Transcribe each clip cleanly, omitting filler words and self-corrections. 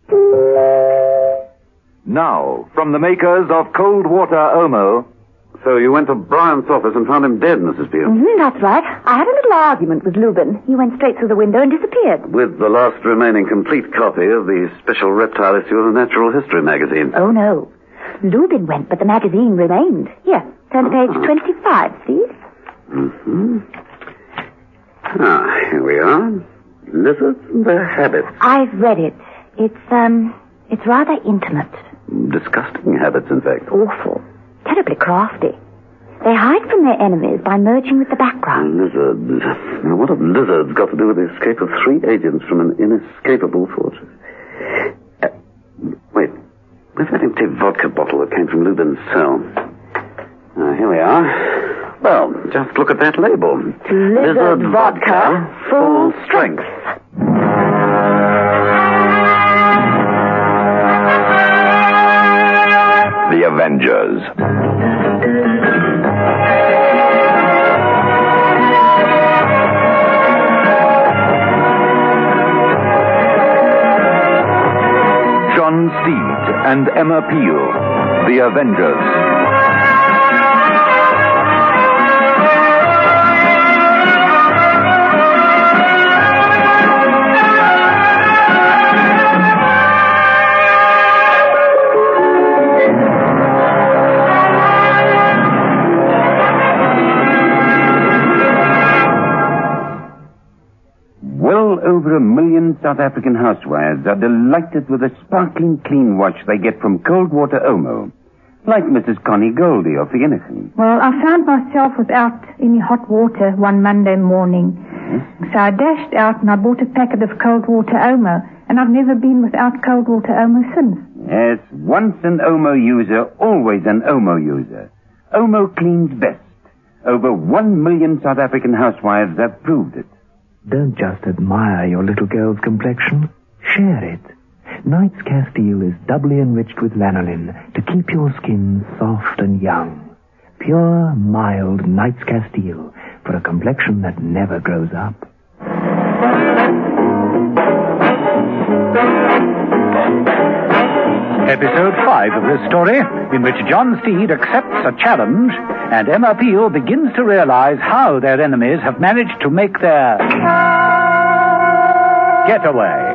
Now, from the makers of Cold Water Omo. So you went to Bryant's office and found him dead, Mrs. Peel? That's right. I had a little argument with Lubin. He went straight through the window and disappeared. With the last remaining complete copy of the special reptile issue of the Natural History magazine. Oh, no. Lubin went, but the magazine remained. Here, turn to page 25, please. Mm-hmm. Here we are. Lizards and their habits. I've read it. It's rather intimate. Disgusting habits, in fact. Awful. Terribly crafty. They hide from their enemies by merging with the background. Lizards. Now, what have lizards got to do with the escape of 3 agents from an inescapable fortress? Wait. Where's that empty vodka bottle that came from Lubin's cell? Here we are. Well, just look at that label. Lizard vodka, full strength. The Avengers. John Steed and Emma Peel, The Avengers. Over 1 million South African housewives are delighted with the sparkling clean wash they get from Cold Water Omo. Like Mrs. Connie Goldie of Vereeniging. Well, I found myself without any hot water one Monday morning. So I dashed out and I bought a packet of Cold Water Omo. And I've never been without Cold Water Omo since. Yes, once an Omo user, always an Omo user. Omo cleans best. Over 1 million South African housewives have proved it. Don't just admire your little girl's complexion. Share it. Knight's Castile is doubly enriched with lanolin to keep your skin soft and young. Pure, mild Knight's Castile for a complexion that never grows up. Episode 5 of this story, in which John Steed accepts a challenge and Emma Peel begins to realize how their enemies have managed to make their getaway.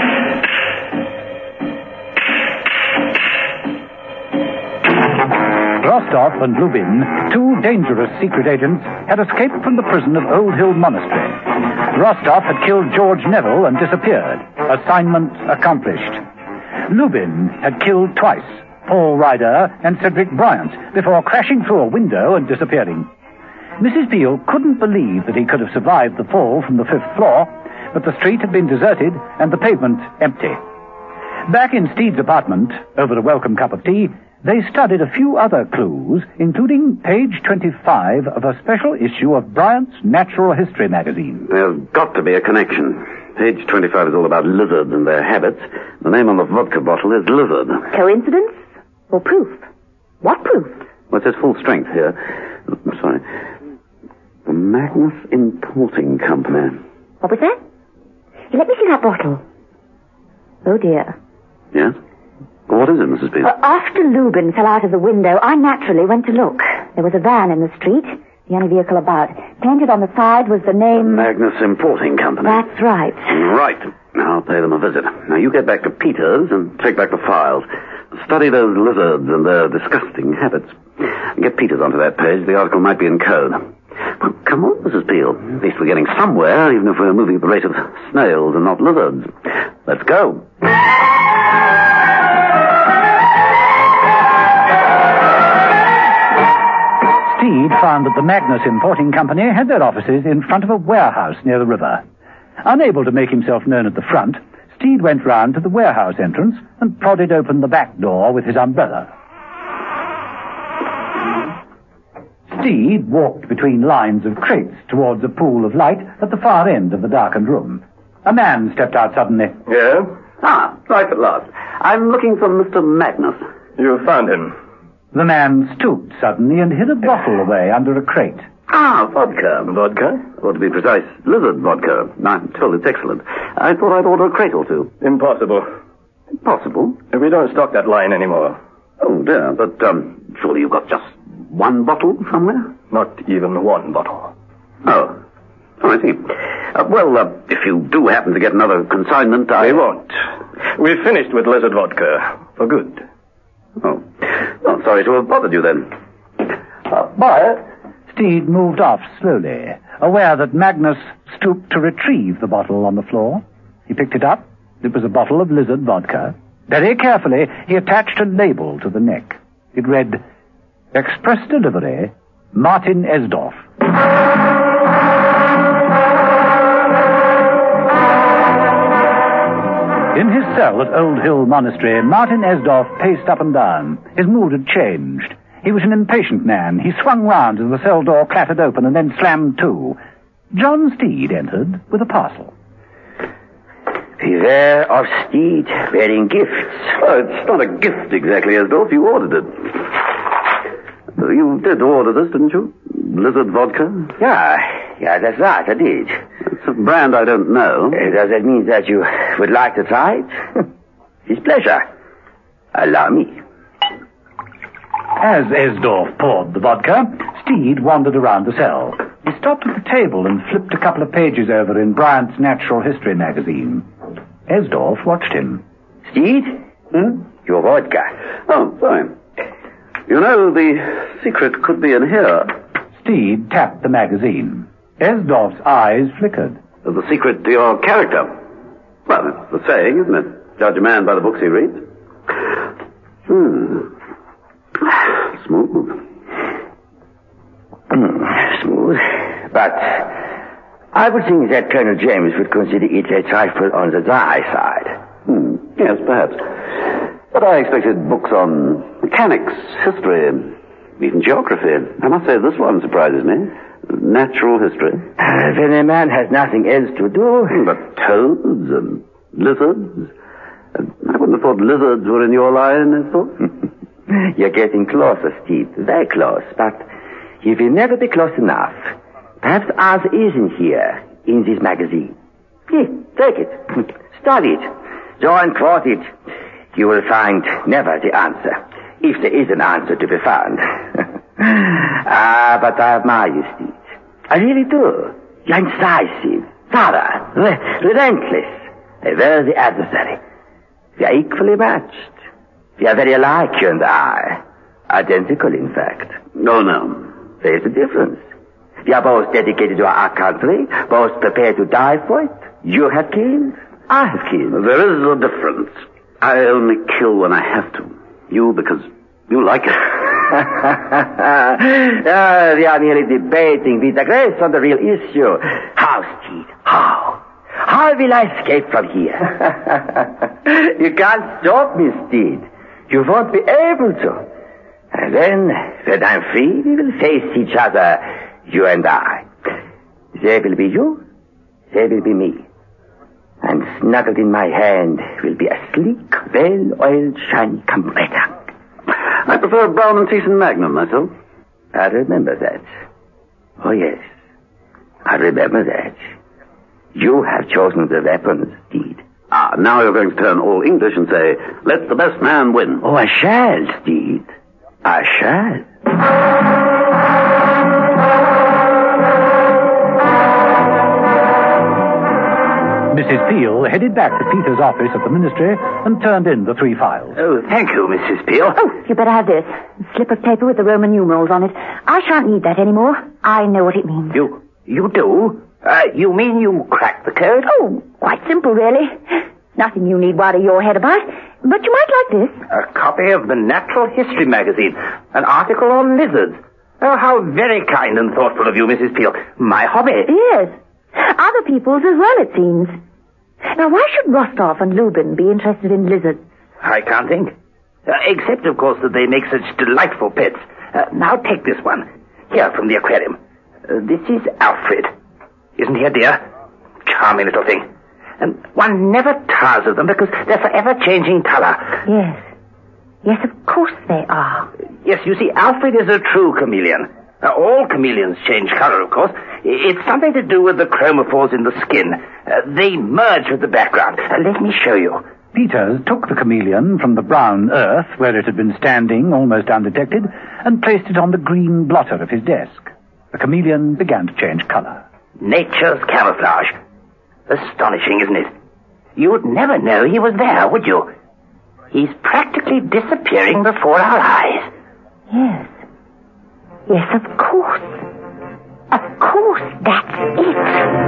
Rostov and Lubin, 2 dangerous secret agents, had escaped from the prison of Old Hill Monastery. Rostov had killed George Neville and disappeared. Assignment accomplished. Lubin had killed twice Paul Ryder and Cedric Bryant before crashing through a window and disappearing. Mrs. Peel couldn't believe that he could have survived the fall from the 5th floor, but the street had been deserted and the pavement empty. Back in Steed's apartment, over a welcome cup of tea, they studied a few other clues, including page 25 of a special issue of Bryant's Natural History magazine. There's got to be a connection. Page 25 is all about lizards and their habits. The name on the vodka bottle is Lizard. Coincidence? Or proof? What proof? Well, it says full strength here. I'm sorry. The Magnus Importing Company. What was that? Hey, let me see that bottle. Oh, dear. Yes? What is it, Mrs. Peel? After Lubin fell out of the window, I naturally went to look. There was a van in the street, the only vehicle about. Painted on the side was the name... Magnus Importing Company. That's right. Right. I'll pay them a visit. Now, you get back to Peter's and take back the files. Study those lizards and their disgusting habits. Get Peters onto that page. The article might be in code. Well, come on, Mrs. Peel. At least we're getting somewhere, even if we're moving at the rate of snails and not lizards. Let's go. Steed found that the Magnus Importing Company had their offices in front of a warehouse near the river. Unable to make himself known at the front, Steed went round to the warehouse entrance and prodded open the back door with his umbrella. Steed walked between lines of crates towards a pool of light at the far end of the darkened room. A man stepped out suddenly. Yeah? Right at last. I'm looking for Mr. Magnus. You found him. The man stooped suddenly and hid a bottle away under a crate. Vodka. Vodka? Or to be precise, lizard vodka. I'm told it's excellent. I thought I'd order a crate or two. Impossible. Possible. We don't stock that line anymore. Oh, dear, but surely you've got just one bottle somewhere? Not even one bottle. Oh, I see. If you do happen to get another consignment, We won't. We've finished with lizard vodka. For good. Oh, well, sorry to have bothered you then. Bye. Steed moved off slowly, aware that Magnus stooped to retrieve the bottle on the floor. He picked it up. It was a bottle of lizard vodka. Very carefully, he attached a label to the neck. It read, Express Delivery, Martin Esdorf. In his cell at Old Hill Monastery, Martin Esdorf paced up and down. His mood had changed. He was an impatient man. He swung round as the cell door clattered open and then slammed to. John Steed entered with a parcel. Beware of Steed bearing gifts. Oh, it's not a gift exactly, Esdorf. You ordered it. You did order this, didn't you? Lizard vodka? Yeah, that's right, I did. It's a brand I don't know. Does that mean that you would like to try it? His pleasure. Allow me. As Esdorf poured the vodka, Steed wandered around the cell. He stopped at the table and flipped a couple of pages over in Bryant's Natural History magazine. Esdorf watched him. Steed? Your vodka. Oh, sorry. You know, the secret could be in here. Steed tapped the magazine. Esdorf's eyes flickered. The secret to your character. Well, it's the saying, isn't it? Judge a man by the books he reads. Smooth. Smooth. But I would think that Colonel James would consider it a trifle on the dry side. Yes, perhaps. But I expected books on mechanics, history, and even geography. I must say this one surprises me. Natural history. When a man has nothing else to do. But toads and lizards. I wouldn't have thought lizards were in your line, I thought. You're getting closer, Steve. Very close. But you will never be close enough. Perhaps the answer isn't here, in this magazine. Here, take it. Study it. Go and quote it. You will find never the answer, if there is an answer to be found. But I admire you, Steve. I really do. You're incisive, thorough, relentless, a worthy adversary. We are equally matched. We are very alike, you and I. Identical, in fact. No. There's a difference. We are both dedicated to our country, both prepared to die for it. You have killed, I have killed. There is a difference. I only kill when I have to. You, because you like it. We are merely debating. We digress on the real issue. How, Steed? How? How will I escape from here? You can't stop me, Steed. You won't be able to. And then, when I'm free, we will face each other, you and I. There will be you, there will be me. And snuggled in my hand will be a sleek, well-oiled, shiny compressor. I prefer Brown and Thiessen Magnum, myself. I remember that. Oh, yes. I remember that. You have chosen the weapons, Steed. Now you're going to turn all English and say, let the best man win. Oh, I shall, Steed. I shall. Mrs. Peel headed back to Peter's office at the ministry and turned in the 3 files. Oh, thank you, Mrs. Peel. Oh, you better have this. A slip of paper with the Roman numerals on it. I shan't need that anymore. I know what it means. You do? You mean you cracked the code? Oh, quite simple, really. Nothing you need worry your head about. But you might like this. A copy of the Natural History magazine. An article on lizards. Oh, how very kind and thoughtful of you, Mrs. Peel. My hobby. Yes. Other people's as well, it seems. Now, why should Rostov and Lubin be interested in lizards? I can't think. Except, of course, that they make such delightful pets. Now take this one. Here, from the aquarium. This is Alfred. Isn't he a dear? Charming little thing. And one never tires of them because they're forever changing color. Yes. Yes, of course they are. Yes, you see, Alfred is a true chameleon. All chameleons change color, of course. It's something to do with the chromophores in the skin. They merge with the background. Let me show you. Peters took the chameleon from the brown earth, where it had been standing almost undetected, and placed it on the green blotter of his desk. The chameleon began to change color. Nature's camouflage. Astonishing, isn't it? You'd never know he was there, would you? He's practically disappearing before our eyes. Yes. Yes, of course. Of course, that's it.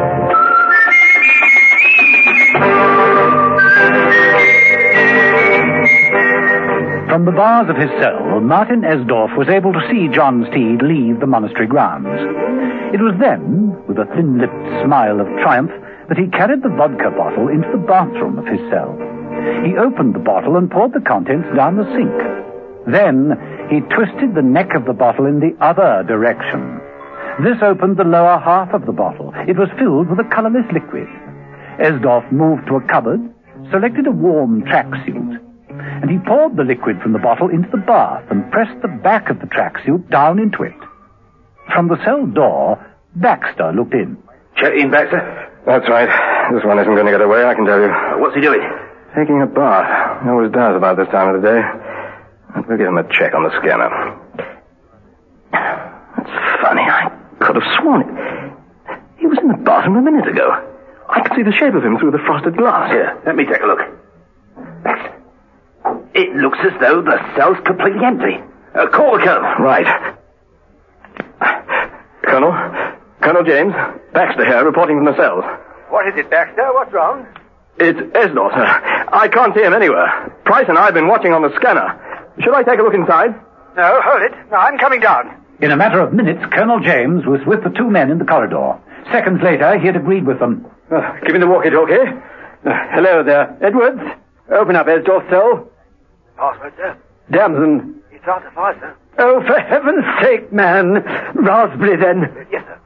From the bars of his cell, Martin Esdorf was able to see John Steed leave the monastery grounds. It was then, with a thin-lipped smile of triumph, that he carried the vodka bottle into the bathroom of his cell. He opened the bottle and poured the contents down the sink. Then he twisted the neck of the bottle in the other direction. This opened the lower half of the bottle. It was filled with a colorless liquid. Esdorf moved to a cupboard, selected a warm tracksuit, and he poured the liquid from the bottle into the bath and pressed the back of the tracksuit down into it. From the cell door, Baxter looked in. Check in, Baxter? That's right. This one isn't going to get away, I can tell you. What's he doing? Taking a bath. He always does about this time of the day. We'll give him a check on the scanner. That's funny. I could have sworn it. He was in the bathroom a minute ago. I could see the shape of him through the frosted glass. Here, let me take a look. Baxter, it looks as though the cell's completely empty. Call the colonel. Right. Colonel James, Baxter here, reporting from the cells. What is it, Baxter? What's wrong? It's Esdorf, sir. I can't see him anywhere. Price and I have been watching on the scanner. Should I take a look inside? No, hold it. No, I'm coming down. In a matter of minutes, Colonel James was with the two men in the corridor. Seconds later, he had agreed with them. Give me the walkie-talkie. Hello there, Edwards. Open up Esdorf's cell. Password, sir. Damson. It's after 5, sir. Oh, for heaven's sake, man. Raspberry, then. Yes, sir.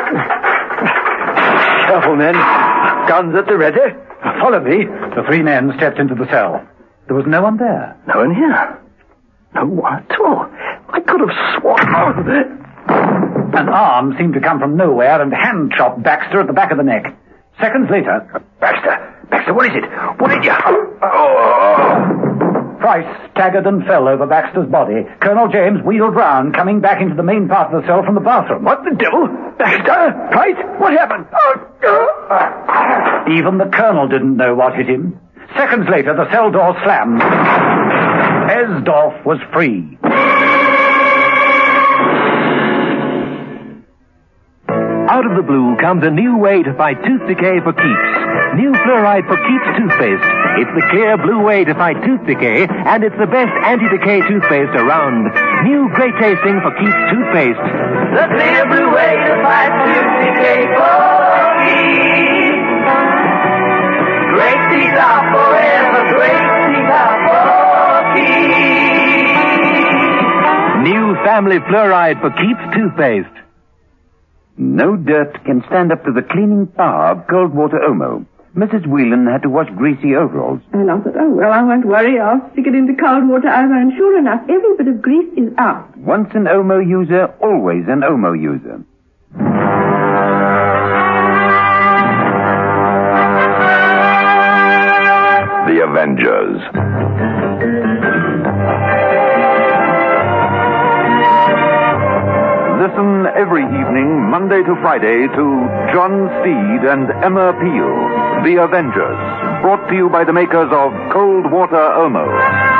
Careful, men. Guns at the ready. Follow me. The three men stepped into the cell. There was no one there. No one here. No one at all. I could have sworn. An arm seemed to come from nowhere and hand-chopped Baxter at the back of the neck. Seconds later... Baxter, what is it? What did you... Price staggered and fell over Baxter's body. Colonel James wheeled round, coming back into the main part of the cell from the bathroom. What the devil? Baxter? Price? What happened? Even the colonel didn't know what hit him. Seconds later, the cell door slammed. Esdorf was free. Out of the blue comes a new way to fight tooth decay for keeps. New Fluoride for Keeps toothpaste. It's the clear blue way to fight tooth decay, and it's the best anti-decay toothpaste around. New great tasting for Keeps toothpaste. The clear blue way to fight tooth decay for keeps. Great teeth are forever, great teeth are for keeps. New Family Fluoride for Keeps toothpaste. No dirt can stand up to the cleaning power of cold water Omo. Mrs. Whelan had to wash greasy overalls. And I thought, oh, well, I won't worry. I'll stick it into cold water Omo, and sure enough, every bit of grease is out. Once an Omo user, always an Omo user. The Avengers. Listen every evening, Monday to Friday, to John Steed and Emma Peel, The Avengers, brought to you by the makers of Cold Water Omo.